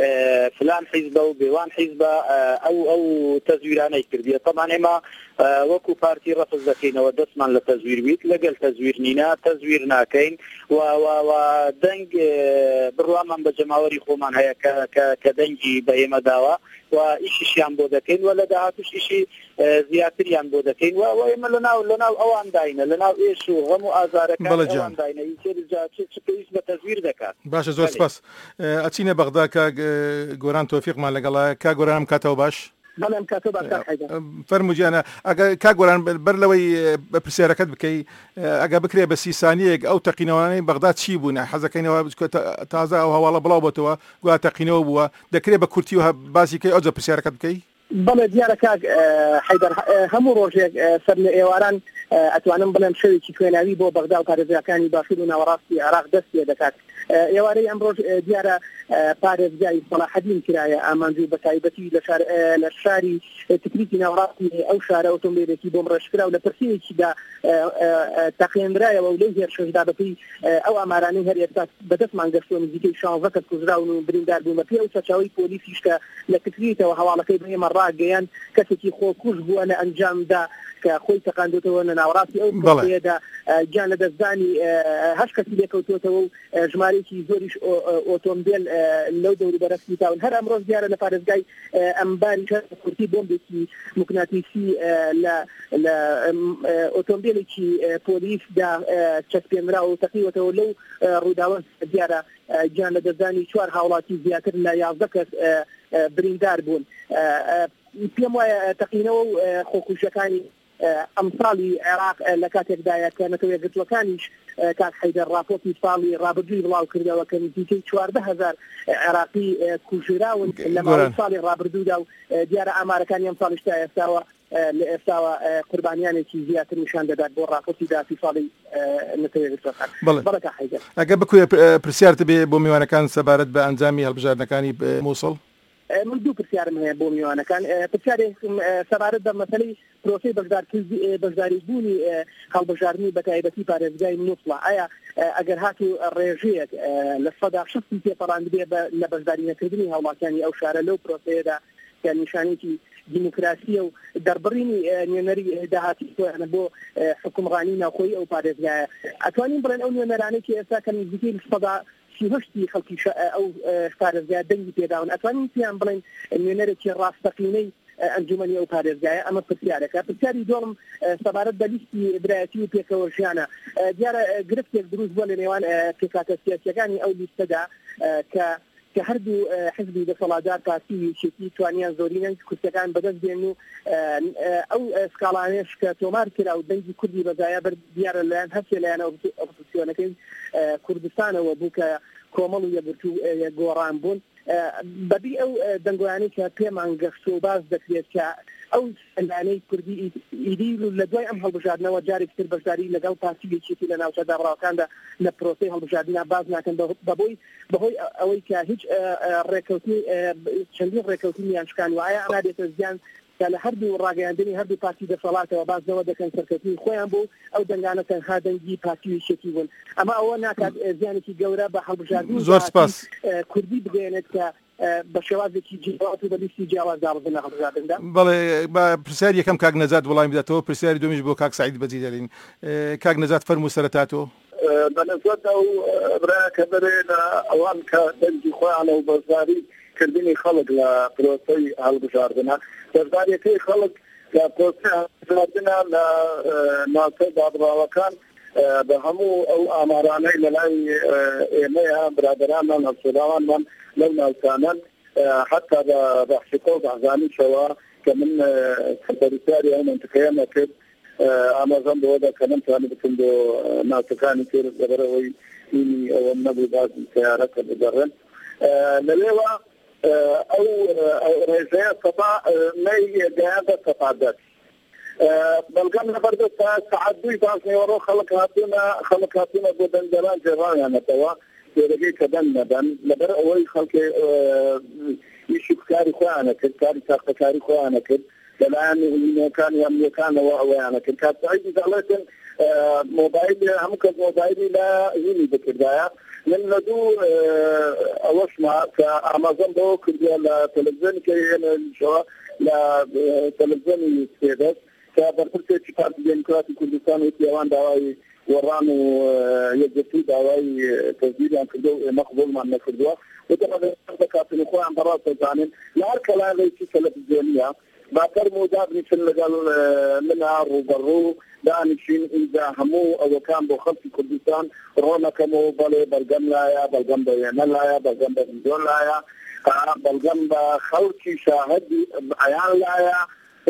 فلان حیزبە و بێوان حیزبە ئەو ئەو تەزویرانەی کردیە تەمان ئێمە وەکو پارتی ڕەفز دەکەینەوە دەستمان لە تەزویر بیت لەگەل تەزویر نینە تەزویر ناکەین و دەنگ بڕوامان بە جەماوەری خۆمان هەیە کە دەنگی بە ئێمە داوە و ئیشیشیان بۆ دەکەین و لە داهاتوش ئیشی زیاتریان بۆ دەکەین و ئێمە لەناو لەناو ئەوان داینە لەناو ئێش و غەم و ئازارەکان ئەوان داینە چ پێویست بە تەزویر دەکات باشە زۆر سپاس ئەچینە بەغدا کە گۆران تۆفیقمان لەگەڵایە کا گۆرانم کاتەوە باش بەڵام کاتۆ باش فەرمووجیانە ئەگە کا گۆران بەر لەوەی بە پرسیارەکەت بکەی ئەگە بکرێ بە سی سانیەک ئەو تەقینەوەی بەغدا چی بوون حەزەکەینەوە تازە ئەو هەواڵە بڵاو بۆتەوە گویا تەقینەوە بووە دەکرێت بە کورتی و باسیکەی ئەوجە پرسیارەکەت بکەی بەڵێ دیارە کاک حەیدەر هەموو ڕۆژێک سەر لە ئێواران ئەتوانم بڵێم شەوێکی خوێناوی بۆ بەغدا و پارێزگاکانی باشوور و ناوەڕاستی عێراق دەست پێ دەکات ئێوارەی ئەمڕۆژ دیارە پارێزگای سەلاحەدین کرایە ئامانجوو بە تایبەتی لە شاری تکریتی ناوەڕاستی ئەو شارە ئۆتۆمبیلێکی بۆم ڕێژکرا و لە پرسیەکیدا تەقیێنرایەوە و لەو هێر شەژدا بەپێی ئەو ئامارانەی هەر ئێستا بەدەستمان گەشتووە نزیکەی شانزە کەس کوژراون و بریندار بوون بەپێی ئەو چەچاوی پۆلیسیش کە لە تکریتەوە هەواڵەکەی بە ئێمە ڕاگەیان کەسێکی خۆکوژ بووە لە ئەنجامدا کە خۆی تەقاندوتەوە لە ناوەڕاستی ئەو پرسیەدا گیان لە دەستدانی هەشت کەسی لێکەوتوتەوە و ژمارەیەکی زۆریش ئۆتۆمبیل لەو دەوری بەرەفتی تاون هەر ئەمڕۆژ دیارە لە پارێزگای ئەمباری کورتی بۆمبێکی موکناتیسی لە ئۆتۆمبیلێکی پۆلیسدا چەسپێنرا و تەقیوەتەوە لەو ڕووداوە دیارە گیان لە دەستدانی چوار هاوڵاتی زیاتر لە یازدە کەس بریندار بوون پێم وایە تەقینەوە و خۆکوژەکانی ئەمساڵی عێراق لە کاتێکدایە کە نەتەوەیە گرتوەکانیش کاک حەیدەر راپۆرتی ساڵی ڕابردووی بڵاو کردەوە کە نزیکەی چواردە هەزار عێراقی کوژراون لە ماوەی ساڵی ڕابردوودا و دیارە ئامارەکانی ئەم ساڵیش تا ئێستاوە لە ئێستاوە قوربانیانێکی زیاتر نیشان دەدات بۆ راپۆرتی داتی ساڵی نەتەوەیە گرتوەکان بەڵێ کاک حەیدەر ئەگە بکوێ پرسیارت بێ بۆ میوانەکان سەبارەت بە ئەنجامی هەڵبژاردنەکانی مووسڵ من دوو پرسیارم هەیە بۆ میوانەکان پرسیارێکم سەبارەت بە مەسەلەی پرۆسەی بەشداریبوونی هەڵبژاردنی بە تایبەتی پارێزگای مووسڵە ئایا ئەگەر هاتوو ڕێژەیەک لە سەدا شەستی تێپەڕاندبێ لە بەشداریەکردنی هەوڵاتیانی ئەو شارە لەو پرۆسەیەدا کە نیشانێکی دیموکراسیە و دەربڕینی نوێنەری داهاتی خۆیانە بۆ حکومڕانی ناوخۆی ئەو پارێزگایە ئەتوانین بڵێن ئەو نوێنەرانێکی ئێستا کە نزیکەی سەدا هشتی خەڵکی ئەو پارێزگای دەنگی پێداون ئەتوانین پێیان بڵێن نوێنەرێکی ڕاستەقینەی ئەنجومەنی ئەو پارێزگایە ئەمە پرسیارەکە پرسیاری دۆڵم سەبارەت بە لیستی برایەتی و پێکەوەژیانە دیارە گرفتێک دروست بووە لە نێوان پێکاتە سیاسیەکانی ئەو لیستەدا کە کە هەردوو حزبی دەسەڵاتدار پارتی شێتی توانیان زۆرینەن کورسەکان بەدەست بێن و ئەو سکاڵانێش کە تۆمار کرا و دەنگی کوردی بەزایە بەر دیارە لایەن هەستێ لایەن ئۆپۆزیسیۆنەکەی کوردستانەوە بوو کە کۆمەڵ و یەکگرتو گۆڕان بوون بەبی ئەو دەنگۆیانەی کە پێمان گەشت و باز دەکرێت کە ئەو سەلانەی کوردی ئیدی لە دوای ئەم هەڵبژاردنەوە جارێکتر بەشداری لەگەڵ پارتیێکی لە ناوچە داڕاوەکاندا لە پرۆسەی هەڵبژاردنە باز ناکەن بەبۆی بەهۆی ئەوەی کە هیچ ڕێکەوتنی چەندین ڕێکەوتنیان شکان وایە ئەنا دێتە زیان کە لە هەردوو ڕاگەیاندنی هەردوو پارتی دەسەڵاتەوە بازەوە دەکەن سەرکەوتنی خۆیان بوو ئەو دەنگانە تەنها دەنگی پارتیویشێتی بوون ئەمە ئەوە ناکات زیانێکی گەورە بە هەڵبژاردننی زۆر سپاس کوردی بگەێنێت کە بە شێوازێکی جیاواز و بە لیستی جیاواز دابڵنە هەڵبژاردندا. بەڵێ پرسیار یەکەم کاک نەجات وەڵامی بداتەوە، پرسیاری دومیش بۆ کاک سعید بەجی دەرین. کاک نەجات فەرموو سەرەتاتەوە. بەنسبەت ئەو برایەکە بەرێ لە ئەوان کە دەنگی خۆیانە و بەشداری کردنی خەڵک لە پرۆسەی هەڵبژاردنە، بەشداریەکەی خەڵک لە پرۆسەی هەڵبژاردنە لە ناوچەی دادڕاوەکان بە هەموو ئەو ئامارانەی لە لای ئێمەیە برادەرانمان هەڵسووداوانمان لەو ناوچانەن حتا بە بەخشیکە و بەحزانیشەوە کە من بەریسیاری ئەو منتقەیە نەکرد ئاماژەم بۆ دەکە نەمتوانێت بکەم بۆ ناوچەکانی تر لەبەرەوەی ئینی ئەوە نەبوو بازی سیارەکە بگەڕێن لەوێوە ئەو ڕێژەیە سەپا نەی گەیاندە سەپادەت بەڵگەم لەبەردەستا سەعات دوی پانزدەیەوە خەڵک هاتوونە خەڵک هاتوونە بۆ دەنگدەران جێڕایانەتەوە دەرەگەی کە دەنگ نەدەن لەبەر ئەوەی خەڵکی ئیشی کاری خۆیانە کرد، کاری ساختەکاری خۆیانە کرد لەلایەن هینەکان یامیەکانەوە ئەوەیانە کرد. کات سعیدی دەڵێتن مۆبایل هەموو کەس مۆبایلی لە هینی بکردایە. من لە دوو ئەوەشما کە ئاماژەم بەوە کردووە لە تەلەڤیزیۆنی کە هێنەوە لە تەلەڤیزیۆنی سێدەست کە بەرپرسێکی پارتی دموکراتی کوردستان وتی ئەوان داوای وەڕان و یەکجەتی داوای تەجدیدیان کردو و ئێمە قبوڵمان نەکردووە و دەکاتن خۆیان بەڕاست دەزانن لە هەر کەلایەکی تەلەڤیزیۆنیە باتر موداب نشن لەگەڵ منە ڕوبەڕوو دانیشین ئینجا هەموو ئەوەکان بۆ خەڵکی کوردستان ڕۆنەکەمەوە بەڵێ بەرگەم لایە بەرگەم بە وێنە لایە بەرگەم بە ڤیدیۆ لایە بەرگەم بە خەڵکی شاهدی عەیان لایە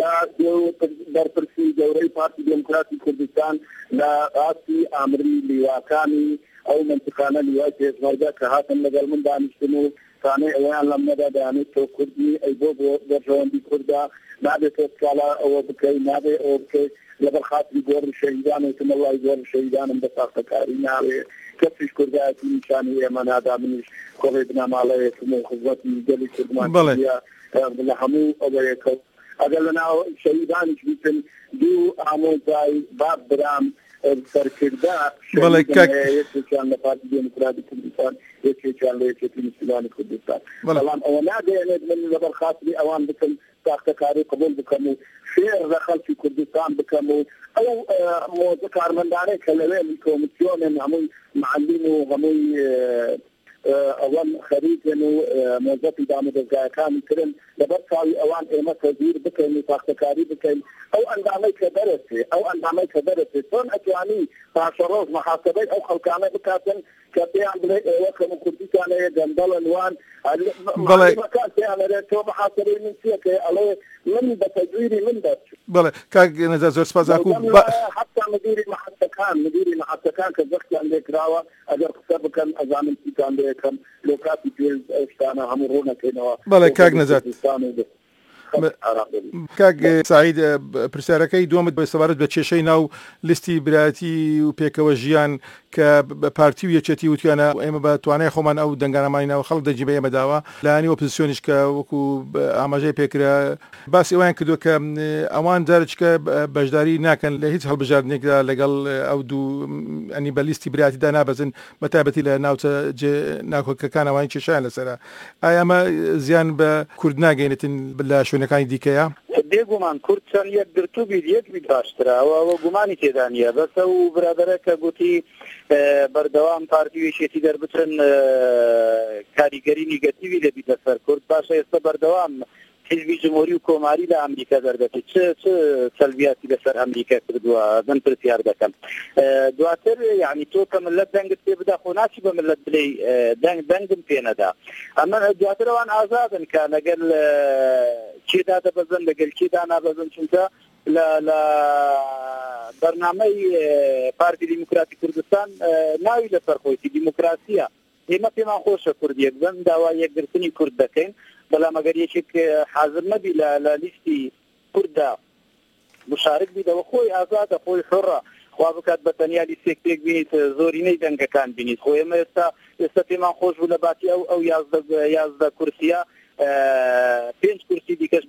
بەرپرسی گەورەی پارتی دموکراتی کوردستان لە ڕاستی ئامری لیواکانی ئەو منتقانە لیوای پێشمەرگە کە هاتن لەگەڵ من دانیشتن و کانەی ئەویان لەم نەدا دەیانێت تۆ کوردی ئەی بۆ بۆ بەرژەوەندی کووردا نابێت تۆ سکاڵا ئەوە بکەی نابێت ئەوە بکەیت لەبەر خاتری گۆڕی شەهیدانێتم وەڵای گۆڕی شەهیدانم بە ساختەکاری ناوێ کەسیش کوردایەتی نیشانی ئێمە نادا منیش کۆڕێ بناماڵەیەکم و خزمەتی گەلی کوردمان لە هەموو ئەوەیەکە ئەگەر لەناو شەهیدانیش بیتن دوو ئامۆزای باب برام سەرکردا یەکێکیان لە پارتی دموکراتی کوردستان یەکێکیان لە یەکێتی موسڵمانی کوردستان بەڵام ئەوە نادەیەنێت من لەبەر خاتری ئەوان بکەم ساختەکاری قبول بکەم و فێر لە خەڵکی کوردستان بکەم و ئەو مۆزە کارمەندانەی کە لەوێ کۆمیسیۆنن هەمووی معلم و هەمووی ئەوان خەریکن و مۆزەفی دامەدەستگاکانی کرن لەبەر چاوی ئەوان ئێمە تەزیر بکەین و ساختەکاری بکەین ئەو ئەندامەی کە دەرەچێ ئەو ئەندامەی کە دەرەچێت چۆن ئەتوانی پاشەڕۆژ مەحاسەبەی ئەو خەڵکانە بکاتن کە پێیان بڵێ ئێوە کەم کوردستانەیە گەندەڵن وان بەڵێ تۆ مەحاسەبەی من چیەکە ئەڵێ من بە تەزویری من دەچ بەڵێ کاک نەجات زۆر سپاس زاکو حتا مدیری مەحەسەکان مدیری مەحەسەکان کە زەختیان لێکراوە ئەگەر قسە بکەن ئەزانم چیتان لێکەم لۆ کاتی پێ ئەوشتانە هەموو ڕوونەکەینەوە. بەڵێ کاک نەجات کاک سعید پرسیارەکەی دووەمت بە سەبارەت بە کێشەی ناو لیستی برایەتی و پێکەوە ژیان کە پارتی و یەکێتی وتیانە ئێمە بە توانای خۆمان ئەو دەنگانەمانی ناو خەڵک دەجی بە ئێمە داوە لایەنی ئۆپۆزیسیۆنیش کە وەکو ئاماژەی پێکرا باسی ئەویان کردووە کە ئەوان جارێککە بەشداری ناکەن لە هیچ هەڵبژاردنێکدا لەگەڵ ئەو دوو ئەنی بە لیستی برایەتیدا نابەزن بەتایبەتی لە ناوچە ناکۆکەکانەوەی کێشیان لەسەرە. ئایا ئەمە زیان بە کورد ناگەێنێتن لە شوێنەکانی دیکەیە؟ بێگومان کورد چەند یەک گرتو بیت یەک بیت باشتراوە ئەوە گومانی تێدا نیە بەسە و برادەرەکە گوتی بەردەوام پارتیویشێتی دەربچن کاریگەری نیگەتیوی دەبیت لەسەر کورد باشە ئێستا بەردەوام حزبی جمهوری و کۆماری لە ئەمریکا دەردەکەێت چ چ سەلبیاتی لەسەر ئەمریکا کردووە من پرسیار دەکەم. دواتر یعنی تۆ کە ملت دەنگت پێ بدا خۆ ناچی بە ملت بڵێ دەنگ دەنگم پێ نەدا ئەمە دواتر ئەوان ئازادن کە لەگەل کێدا دەبەزن لەگەل کێدا نابەزن چونکە لە بەرنامەی پارتی دیموکراتی کوردستان ناوی لەسەر خۆیتی دیموکراسیە ئێمە پێمان خۆشە کوردیەک بن داوا یەکگرتنی کورد دەکەین بەڵام ئەگەر یەکێک حاضر نەبی لە لیستی کووردا مشارک بیدەوە خۆی ئازادە خۆی حڕە خوا بکات بە تەنیا لیستێک پێک بینیت زۆرینەی دەنگەکان بینیت خۆ ئێمە ئێستا ئێستا پێمان خۆش بوو لە باتی ئەو ئەو یازدە یازدە کورسیە پێنج کورسی دیکەش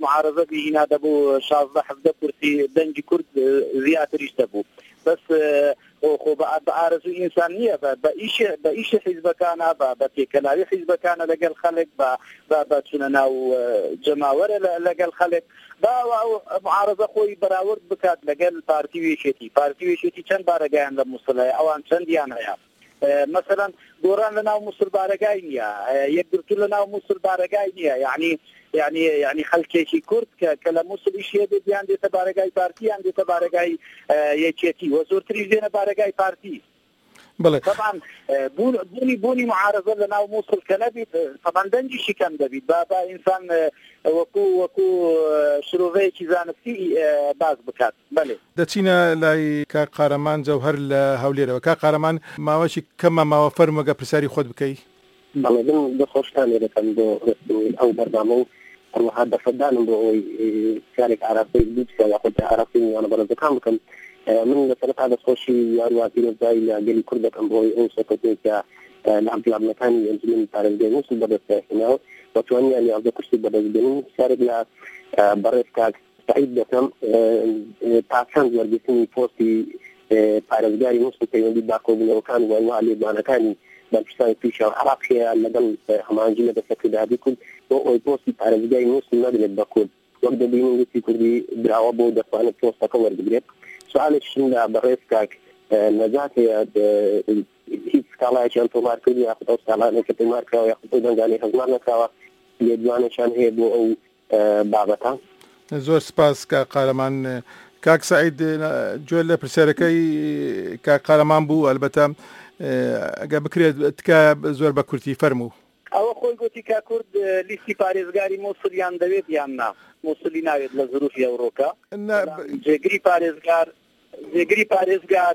معارضة بهنا دبو شازده حزب كرسي دنج كرد زياتريش دبو بس خو بارزو انسانيه بايش بايش حزب كان بتكلاوي حزب كان لقى الخلق بتشننا وجماور لقى الخلق با معارضه خوي براورد بكات لقى البارتي ويشتي بارتي ويشتي كان بارجان لمصلح او ان كان يا مثلا دوران لنا ومصل بارجاينيا يقدر لنا ومصل بارجاينيا يعني يعني يعني خلك شي كرد كلام مصل شيء دي عندي تبارجاي بارتي عندي تبارجاي يتشتي وزور تريزين بارجاي بارتي بله طبعا بوني بوني معارضه لنا وموصل كنبي طبعا دنجي شي كان دبي بابا انسان وكو وكو شروفي كيزانسي باز بكات بله دچینا لای کا قهرمان جوهر له هوليره کا قهرمان ما وشي كما ما وفر مګه پرساري خود بکی بله دم د خوشتانه رقم دو او برنامه او هذا فدان بو شارك عربي بيتش ياخذ عربي وانا برضه كم كم من ثلاث هذا خوشي يرواتي زي قال كردك ام بوي او سكوتيكا لعب لعب مكاني انجلين بارجي وصل بدأ هنا وتواني يعني عبد كرسي بدأ جدين شارك لا بريسكا سعيد دكم تعشان ورجسني فوسي بارجاري وصل كيان باكو بلو كان وعلي بانا كاني بالفسان في شهر عراقية لقل همانجينا بسكت هذه كل ويبوسي بارجاري وصل نادي باكو وقت بيني في كردي براوبو دفعنا فوسا كور بجريب سؤال الشنة بريسكاك نجاة هيك سكالا عشان تمار كذي ياخذ سكالا نكتب ماركا وياخذ أيضا يعني هزمنا كوا يدوان عشان هي بو أو بابتها زور سپاس کا قهرمان کاک سعید جوله پرسرکی کا قهرمان بو البته اگه بکرید تکا زور بکرتی فرمو او خوی گوتی که کرد لیستی پارێزگاری مووسڵیان دەوێت یان نا مووسڵی ناوێت لە ظروفی ئەوڕۆکە جێگری پارێزگار جێگری پارێزگار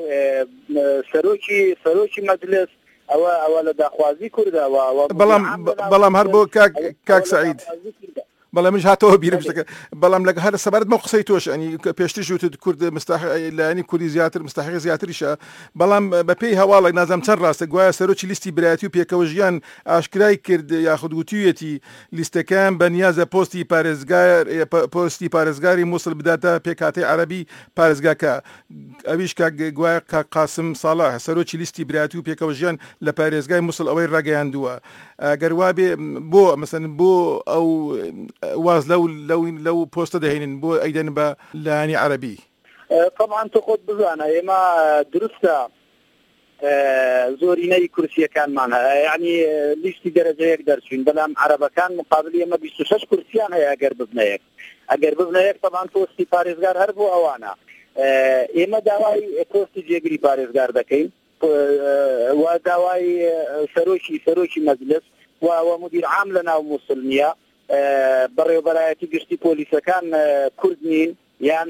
سەرۆکی سەرۆکی مەجلس ئەوە ئەوە لە داخوازی کوردەوە بەڵام بەڵام هەر بۆ کاک سعید بەڵام مش هاتەوە بیرم شتەکە بەڵام لەگە هەر سەبارەت بە قسەی تۆش ئەنی پێشتر وتت کورد مستحق لانی کوردی زیاتر مستحق زیاتریشە بەڵام بە پێی هەواڵێک نازانم چەند ڕاستە گوایە سەرۆکی لیستی برایەتی و پێکەوە ژیان ئاشکرای کرد یاخود گوتوویەتی لیستەکان بە نیازە پۆستی پارێزگار پۆستی پارێزگاری مووسڵ بداتە پێکهاتەی عەرەبی پارێزگاکە ئەویش کاک گوایە کاک قاسم ساڵح سەرۆکی لیستی برایەتی و پێکەوە ژیان لە پارێزگای مووسڵ ئەوەی ڕاگەیاندووە ئەگەر وا بێ بۆ مەسەن بۆ ئەو واز لو لو لو بوست دهين بو ايضا با لاني عربي طبعا تاخذ بزانا ما درسته زوريني كرسي كان معنا يعني ليش درجه يقدر شين بلام عربه كان مقابل ما بيشوش كرسيان هي اگر ببنيك اگر ببنيك طبعا توستي باريزغار هربو اوانا اما داواي توستي جيغري باريزغار دكاي وداواي سروشي سروشي مجلس ومدير عام لنا وموصلنيه بري وبرايتي گشتي پۆلیسەکان كان كردنين يعني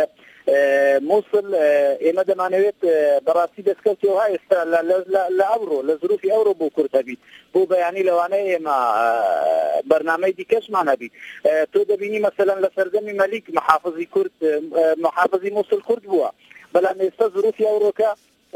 موصل اما دمانويت براسي دسكوتي وهاي لأورو لظروف أورو بو كردبي بو بياني لواني ما برنامج دي كش معنا بي تو دبيني مثلا لسردمي ملك محافظي كرد محافظي موصل كرد بوا بلا نستا ظروف أورو كا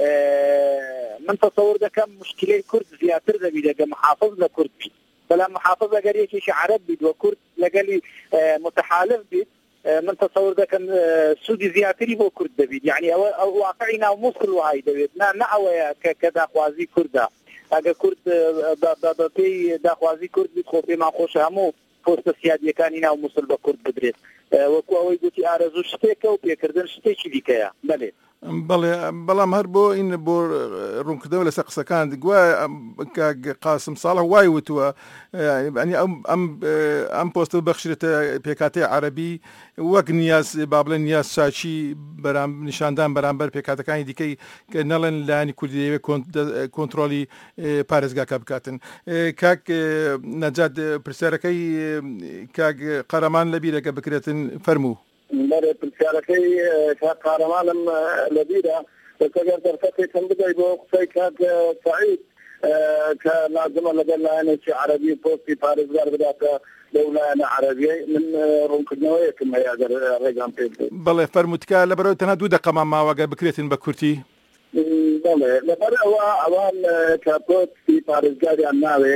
من تصور ده كم مشكلة كرد زياتر دبي ده محافظ لكرد بي بلا محافظة قرية شيء عرب بيد وكرد لقالي متحالف بيد من تصور ده كان سودي زياتري هو كرد بيد يعني واقعنا وموصل وهاي دبيد نا نعوى كذا خوازي كردا اگه كرد بابي دا خوازي كرد بيد خوفي ما خوش همو پۆستە سیادیەکانی ناو مووسڵ بە کورد بدرێت وەکو ئەوەی گوتی ئارەزوو شتێکە و پێکردن شتێکی دیکەیە بەڵێ بەڵێ بەڵام هەر بۆ این بۆ ڕوونکردەوە لەسەر قسەکان گوایە قاسم ساڵح وای وتووە ینی ئەم ئەم پۆستە بەخشرێتە پێکهاتەی عەرەبی وەک نیاز با بڵێن نیاز چاچی نیشاندان بەرامبەر پێکهاتەکانی دیکەی کە نەڵێن لایەنی کوردی دەیەوێت کۆنتڕۆلی پارێزگاکە بکاتن. کاک نەجات پرسیارەکەی کاک قەرەمان لەبیرەکە بکرێتن فەرموو. مرة بالسيارتي كقهرمان لبيرة وكذا ترتقي تنبدأ بوقتي كاد سعيد كلازم لقلنا أنا شيء عربي بوستي باريس غير بدأت دولة أنا عربية من رونكنوية كما يقدر رجعم بيتي. بالله فرمتك لبرو تنادو دقة ما واقع بكريتين بكرتي. بالله لبرو أوان كبوستي باريس غير الناوي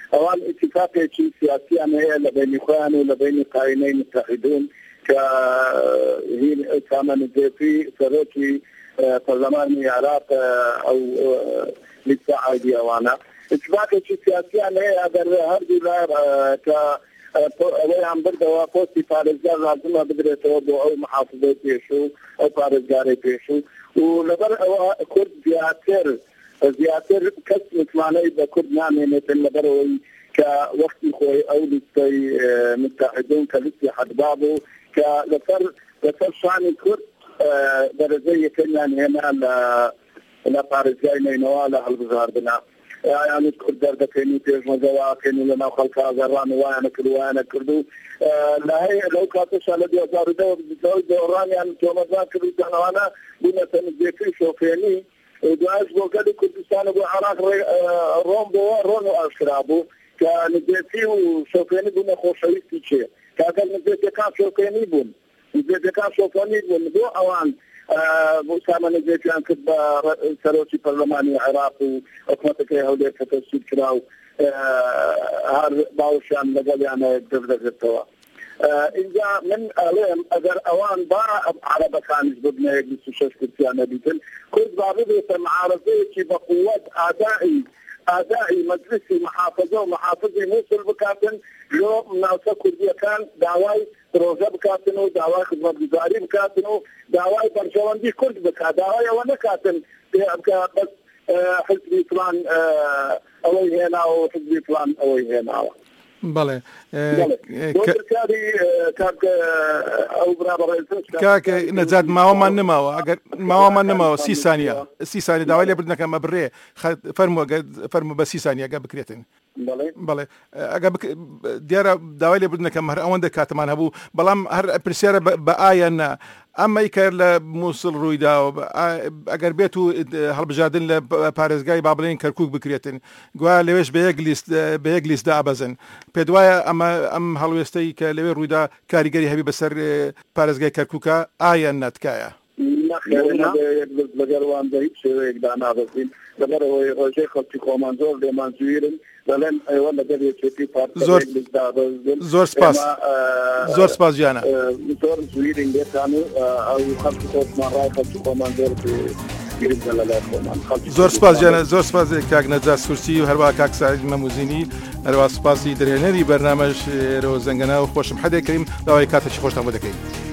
اوان اتفاقی سیاسیان هەیە لە بینی خۆیان و لە بینی قاینەی متحدون کە هین ئوسامە نجێفی سەرۆکی پەرلەمانی عێراق ئەو لیستا عایدی ئەوانە اتفاقێکی سیاسیان هەیە ئەگەر هەردوو لار کە ئەوەیان بردەوە پۆستی پارێزگار لازمە بدرێتەوە بۆ ئەو محافظەی پێشوو ئەو پارێزگارەی پێشوو و لەبەر ئەوە کورد زیاتر زیاتر کەس متمانەی بە کورد نامێنێتن لەبەرەوەی کە وەختی خۆی ئەو لیستەی متحدون کە لیستی حەدبا بوو کە لەسەر لەسەر شانی کورد دەرەجەی یەکەمیان هێنا لە پارێزگای نینەوە لە هەڵبژاردنا یعنی کورد دەردەکەینی پێشمەرگەواکەین و لەناو خەڵکە ئازاڕان وایانە کرد وایانە کرد و لەو کاتەشا لە دوو هەزار و دە دۆڕانیان تۆمەزان کرد و جانەوانە بوونەتە نزیێتی شۆفێنی دوایش بۆ گەلی کوردستانە بۆ عێراق ڕۆم بۆوە ڕۆن و ئاشکرا بوو کە نزیێتی و شۆفێنی بوونە خۆشەویستی چێ کاگەر نزیێتەکان شۆفێنی بوون نزیێتەکان شۆفێنی بوون بۆ ئەوان ئوسامە نجێفیان کرد بە سەرۆکی پەرلەمانی عێراق و حکوومەتەکەی هەولێر کە تەشکیل کرا و هەر باوشیان لەگەڵیانە دەردەگرتەوە اینجا من ئەڵێم ئەگەر ئەوان با عەرەبەکانیش ببنە یەک بیست و شەش کورسیانە بیتن کورد با ببێتە معارەزەیەکی بە قووەت ئادائی ئادائی مەجلیسی محافظە و محافظی مووسڵ بکاتن لۆ ناوچە کوردیەکان داوای پرۆژە بکاتن و داوای خزمەتگوزاری بکاتن و داوای بەرژەوەندی کورد بکات داوای ئەوە نەکاتن بەس حزبی فلان ئەوەی هێناوە و حزبی فلان ئەوەی هێناوە بەڵێ کاکە نەجات ماوەمان نماوە ئەگەر ماوەمان نماوە سی سانیە سی سانی داوای لێ بردنەکەمە بڕێ فەرمووە فەرمو بە سی سانیە ئەگە بکرێتن بەڵێ ئەگە دیارە داوای لێ بردنەکەم هەر ئەوەندە کاتمان هەبوو بەڵام هەر پرسیارە بە ئایەنە ئەمەی کار لە مووسڵ ڕوویداوە ئەگەر بێت و هەڵبژاردن لە پارێزگای با بڵێن کەرکووک بکرێتن گوایە لەوێش بە یەک لیستدا ئابەزن پێ دوایە ئەمە ئەم هەڵوێستەی کە لەوێ ڕوویدا کاریگەری هەبی بەسەر پارێزگای کەرکووکە ئایەن نەتکایە لەگەڵوان بە هیچ شێوەیەکدا نابەزین لەبەرەوەی ڕۆژەی خەڵکی خۆمان زۆر لێمان جوێرن دەڵێن ئێوە لەگەڵ یەکێتی زۆر زۆر سپاس زۆر سپاس گیانە زۆر جوێرین لێتان و ئەو خەڵکی خۆمان ڕای خەڵکی خۆمان زۆر زۆر سپاس گیانە زۆر سپاس کاک نەجات سورسی و هەروە کاک سعید مەموزینی هەروە سپاسی درێنەری بەرنامەش ئێرە زەنگەنە و خۆشم حەدێک کەریم داوای کاتێکی خۆشتان بۆ دەکەین.